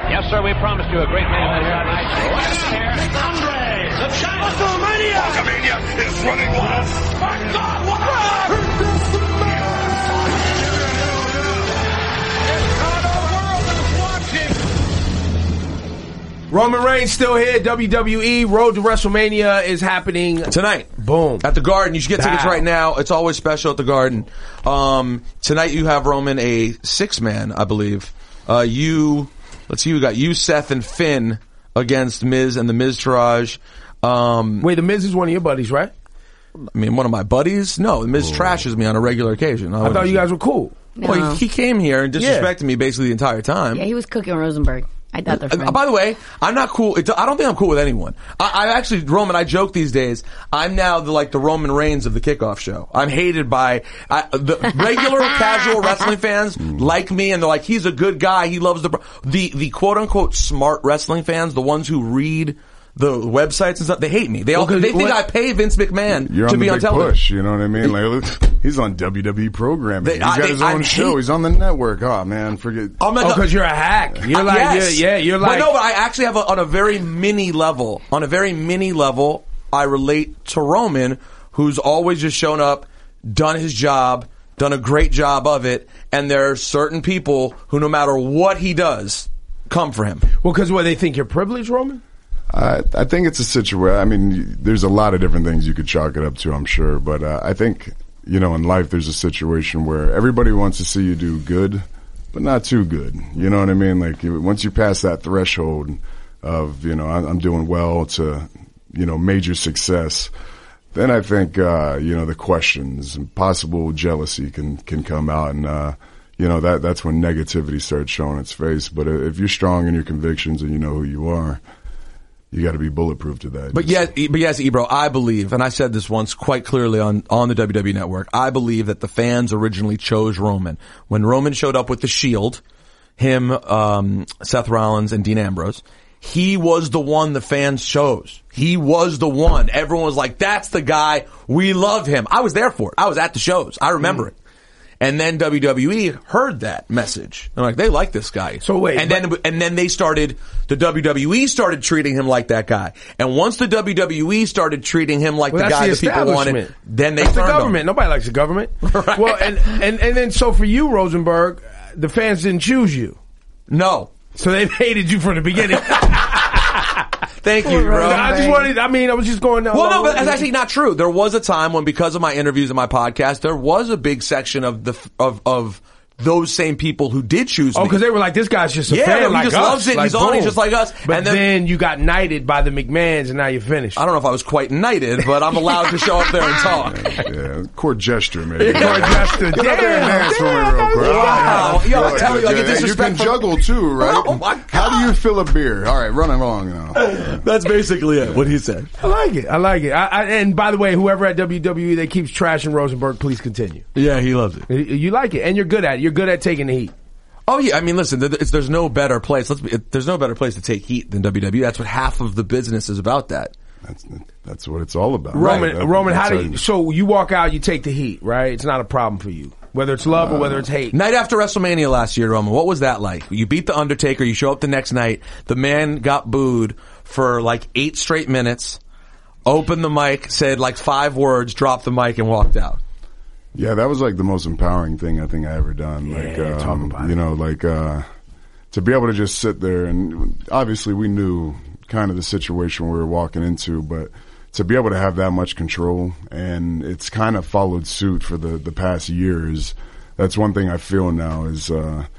Yes, sir, we promised you a great man here tonight. Andre, the China WrestleMania! WrestleMania is running wild. My God, what a... Roman Reigns still here. WWE Road to WrestleMania is happening tonight. Boom. At the Garden. You should get tickets right now. It's always special at the Garden. Tonight you have Roman a 6-man, I believe. Let's see, we got you, Seth, and Finn against Miz and the Miztourage. Wait, the Miz is one of your buddies, right? I mean, one of my buddies? No, the Miz trashes me on a regular occasion. I thought you guys were cool. No. Well, he came here and disrespected me basically the entire time. Yeah, he was cooking Rosenberg. I thought they're friends. By the way, I'm not cool. I don't think I'm cool with anyone. I actually, Roman, I joke these days, I'm now the Roman Reigns of the kickoff show. I'm hated by the regular casual wrestling fans like me, and they're like, he's a good guy. He loves the quote unquote smart wrestling fans, the ones who read the websites and stuff, they hate me. They think I pay Vince McMahon to be on television. Push, you know what I mean? Like, he's on WWE programming. He's got his own show. He's on the network. Oh man, forget. Because you're a hack. You're like, yes. you're like. But I actually have on a very mini level, I relate to Roman, who's always just shown up, done his job, done a great job of it, and there are certain people who, no matter what he does, come for him. Well, because they think you're privileged, Roman? I think it's a situation. I mean, there's a lot of different things you could chalk it up to, I'm sure. But I think, in life there's a situation where everybody wants to see you do good, but not too good. You know what I mean? Like, once you pass that threshold of, I'm doing well to, major success, then I think, the questions and possible jealousy can come out. And, that's when negativity starts showing its face. But if you're strong in your convictions and you know who you are, you got to be bulletproof to that. But yes, Ebro, I believe, and I said this once quite clearly on the WWE Network, I believe that the fans originally chose Roman. When Roman showed up with the Shield, him, Seth Rollins, and Dean Ambrose, he was the one the fans chose. He was the one. Everyone was like, that's the guy. We love him. I was there for it. I was at the shows. I remember it. And then WWE heard that message. They're like, they like this guy. So wait. And then the WWE started treating him like that guy. And once the WWE started treating him like the guy that people wanted, then they turned the government. Nobody likes the government. Right. Well, and then so for you, Rosenberg, the fans didn't choose you. No. So they hated you from the beginning. Thank you, bro. I was just going down. Well, no, but that's actually not true. There was a time when, because of my interviews and my podcast, there was a big section of those same people who did choose me. Oh, because they were like, this guy's just a fan like us. He just loves it. Like, he's on it just like us. But then you got knighted by the McMahons, and now you're finished. I don't know if I was quite knighted, but I'm allowed to show up there and talk. Yeah, court gesture, maybe. Court gesture. Get up there and dance for me real quick. Wow. Yo, I tell you, I get disrespectful. You can juggle too, right? Oh my God. How do you fill a beer? All right, run along now. That's basically it, what he said. I like it. And by the way, whoever at WWE that keeps trashing Rosenberg, please continue. Yeah, he loves it. You like it, and you're good at it. You're good at taking the heat. Oh yeah, I mean, listen, there's no better place. There's no better place to take heat than WWE. That's what half of the business is about. That's what it's all about. Roman, how do you? So you walk out, you take the heat, right? It's not a problem for you, whether it's love or whether it's hate. Night after WrestleMania last year, Roman, what was that like? You beat the Undertaker. You show up the next night. The man got booed for like 8 straight minutes. Opened the mic, said like 5 words, dropped the mic, and walked out. Yeah, that was like the most empowering thing I think I ever done. Yeah, talk about it. To be able to just sit there, and obviously we knew kind of the situation we were walking into, but to be able to have that much control, and it's kind of followed suit for the past years. That's one thing I feel now is,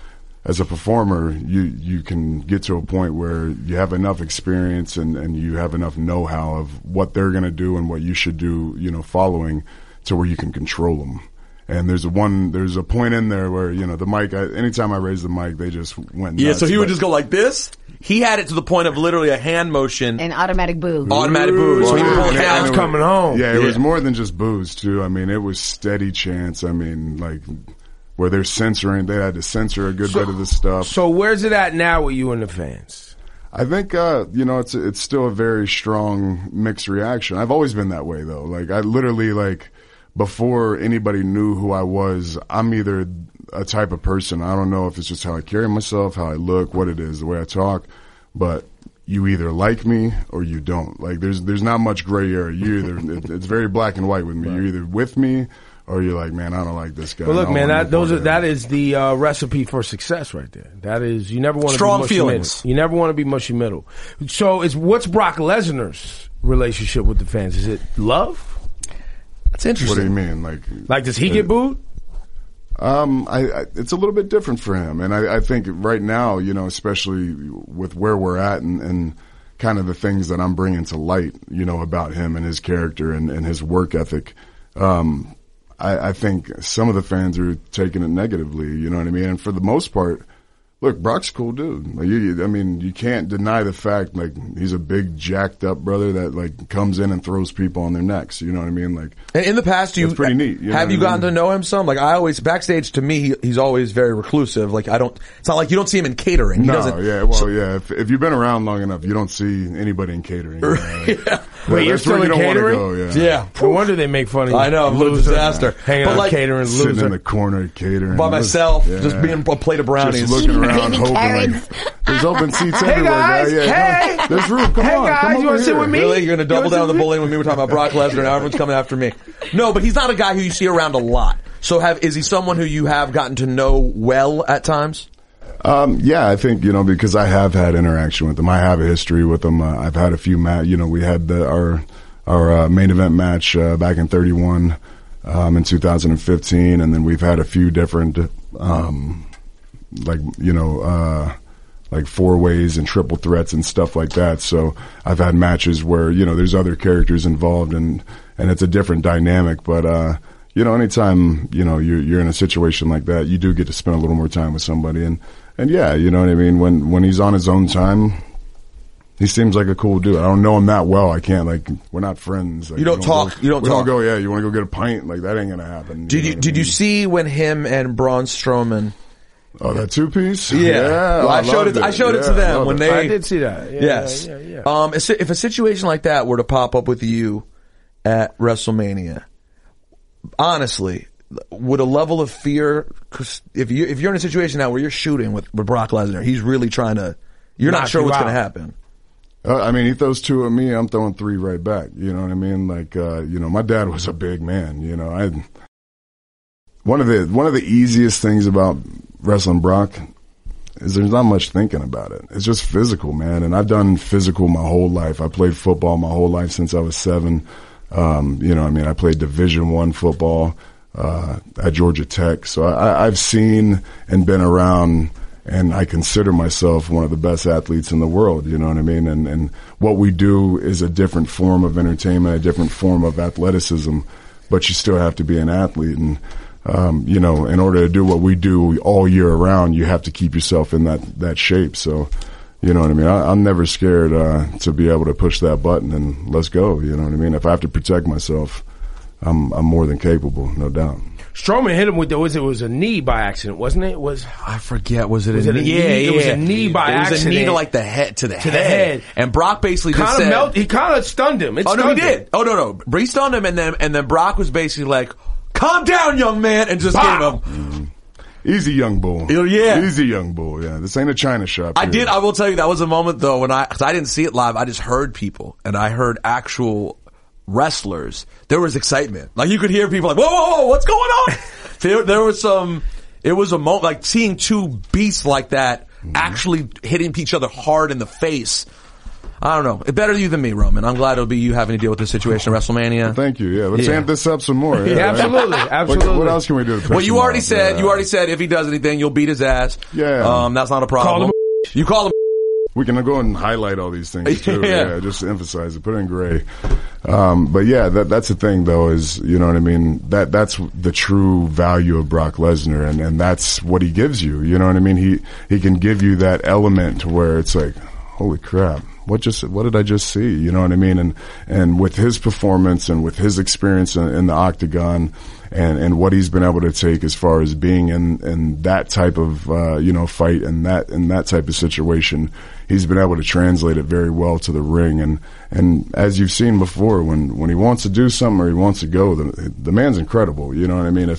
as a performer, you can get to a point where you have enough experience and you have enough know-how of what they're going to do and what you should do, following, to where you can control them. And there's a point in there where, the mic, anytime I raise the mic, they just went nuts. Yeah, so he would just go like this. He had it to the point of literally a hand motion. An automatic boo. Automatic boo. So he would pull down. It was coming home. Yeah, it was more than just boos, too. I mean, it was steady chants. I mean, like, where they're censoring, they had to censor a good bit of the stuff. So where's it at now with you and the fans? I think, it's still a very strong mixed reaction. I've always been that way, though. Like, I literally, before anybody knew who I was, I'm either a type of person. I don't know if it's just how I carry myself, how I look, what it is, the way I talk, but you either like me or you don't. Like there's not much gray area. You either it's very black and white with me. Right. You're either with me or you're like, man, I don't like this guy. Well, look, man, that is the recipe for success right there. That is, you never want to be mushy feelings. Middle. You never want to be mushy middle. So, what's Brock Lesnar's relationship with the fans? Is it love? That's interesting. What do you mean? Like does he get booed? It's a little bit different for him, and I think right now, you know, especially with where we're at and kind of the things that I'm bringing to light, you know, about him and his character and his work ethic. I think some of the fans are taking it negatively, you know what I mean? And for the most part, look, Brock's a cool dude. Like, you can't deny the fact, like, he's a big, jacked up brother that, like, comes in and throws people on their necks. You know what I mean? Like, and in the past, it's pretty neat. Have you gotten to know him some? Like, I always, backstage to me, he's always very reclusive. Like, it's not like you don't see him in catering. If you've been around long enough, you don't see anybody in catering. Yeah. Wait, you're still in catering? Go, yeah. No wonder they make fun of you. I know, what a disaster. Hanging out catering, sitting in the corner catering. By myself, just being a plate of brownies. Just looking around, hoping like, there's open seats everywhere. Guys, hey, there's room. Come on, guys, come you want to sit with me? Really? You're going to double down on the bullying with me? We're talking about Brock Lesnar, now everyone's coming after me. No, but he's not a guy who you see around a lot. So is he someone who you have gotten to know well at times? Yeah, I think, you know, because I have had interaction with him. I have a history with him. I've had a few we had our main event match back in 31 in 2015, and then we've had a few different like four ways and triple threats and stuff like that. So I've had matches where, you know, there's other characters involved and it's a different dynamic. But, you know, anytime, you know, you're in a situation like that, you do get to spend a little more time with somebody. And yeah, you know what I mean? When he's on his own time, he seems like a cool dude. I don't know him that well. I can't, like, we're not friends. Like, you don't talk. You don't go, yeah, you want to go get a pint? Like, that ain't going to happen. Did you see when him and Braun Strowman... Oh, that two-piece? Yeah. Well, I showed it to them when they... I did see that. Yeah, yes. Yeah. If a situation like that were to pop up with you at WrestleMania, honestly, would a level of fear... Cause if you're in a situation now where you're shooting with Brock Lesnar, he's really trying to... You're not sure what's going to happen. I mean, he throws two at me, I'm throwing three right back. You know what I mean? Like, you know, my dad was a big man. You know, one of the easiest things about wrestling Brock is there's not much thinking about it. It's just physical, man. And I've done physical my whole life. I played football my whole life since I was 7. You know, I mean, I played Division I football at Georgia Tech. So I've seen and been around. And I consider myself one of the best athletes in the world, you know what I mean? And what we do is a different form of entertainment, a different form of athleticism, but you still have to be an athlete. And, you know, in order to do what we do all year around, you have to keep yourself in that shape. So, you know what I mean? I'm never scared to be able to push that button and let's go, you know what I mean? If I have to protect myself, I'm more than capable, no doubt. Strowman hit him with it was a knee by accident, wasn't it? I forget. Was it a knee? Yeah, it was a knee by accident. It was a knee to like the head to the head. And Brock basically just said, he kind of stunned him. He did. Oh no. He stunned him, and then Brock was basically like, "Calm down, young man," and just gave him. Mm-hmm. Easy, young bull. Yeah. Easy, young bull. Yeah. This ain't a China shop. I will tell you, that was a moment though cause I didn't see it live. I just heard people, and I heard actual wrestlers. There was excitement. Like, you could hear people like, whoa, what's going on? There was it was a moment, like seeing two beasts like that actually hitting each other hard in the face. I don't know. It's better you than me, Roman. I'm glad it'll be you having to deal with this situation at WrestleMania. Well, thank you. Yeah, let's amp this up some more. Yeah, absolutely. What else can we do? Well, you already said if he does anything, you'll beat his ass. Yeah. That's not a problem. You call him. We can go and highlight all these things too. Yeah, just emphasize it, put it in gray. But yeah, that's the thing though, is, you know what I mean? That's the true value of Brock Lesnar, and that's what he gives you. You know what I mean? He can give you that element where it's like, holy crap, what did I just see? You know what I mean? And with his performance and with his experience in the octagon, and what he's been able to take as far as being in that type of fight and that type of situation, he's been able to translate it very well to the ring. And as you've seen before, when he wants to do something or he wants to go, the man's incredible. You know what I mean?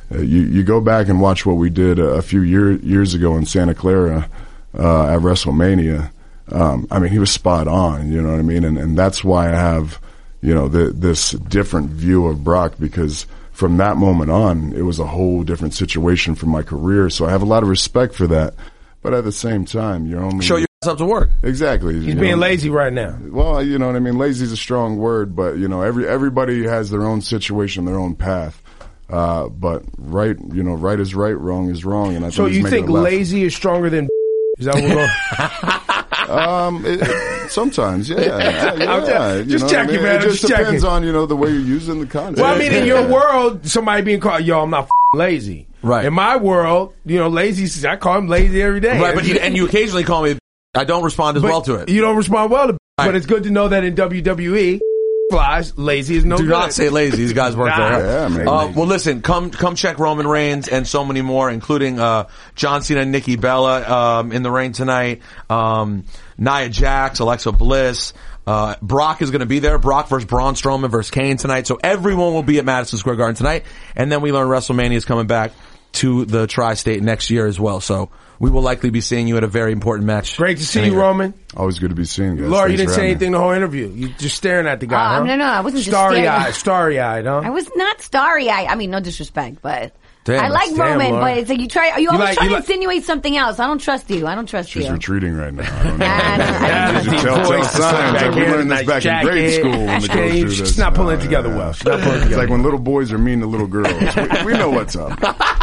You go back and watch what we did a few years ago in Santa Clara at WrestleMania. I mean, he was spot on, you know what I mean? And that's why I have, you know, this different view of Brock, because from that moment on, it was a whole different situation for my career. So I have a lot of respect for that. But at the same time, you're only... Show your ass up to work. Exactly. He's being lazy right now. Well, you know what I mean? Lazy is a strong word, but, you know, everybody has their own situation, their own path. But right is right, wrong is wrong. And I so you think lazy is stronger than... Is that what we're going? Sometimes, yeah. Just checking, man. It just depends on, you know, the way you're using the content. Well, I mean, in your world, somebody being called, yo, I'm not lazy. Right. In my world, you know, lazy, I call him lazy every day. Right, but you occasionally call me, I don't respond as well to it. You don't respond well to it. But it's good to know that in WWE, flies, lazy is no good. Do not say lazy. These guys work there. Yeah, man. Well, listen, come check Roman Reigns and so many more, including John Cena and Nikki Bella in the ring tonight, Nia Jax, Alexa Bliss. Brock is going to be there. Brock versus Braun Strowman versus Kane tonight. So everyone will be at Madison Square Garden tonight. And then we learn WrestleMania is coming back to the Tri-State next year as well. So we will likely be seeing you at a very important match. Great to see you, Roman. Always good to be seeing you guys. Laura, you didn't say anything the whole interview. You just staring at the guy, huh? No, I wasn't just staring. Starry-eyed, huh? I was not starry-eyed. I mean, no disrespect, but... Damn, I like Roman, Laura. but it's like you always try to insinuate something else. I don't trust you. She's retreating right now. I don't know. These are telltale signs. We learned this back in grade school when the girls do this. She's not pulling it together well. She's not pulling it together. It's like when little boys are mean to little girls. We know what's up.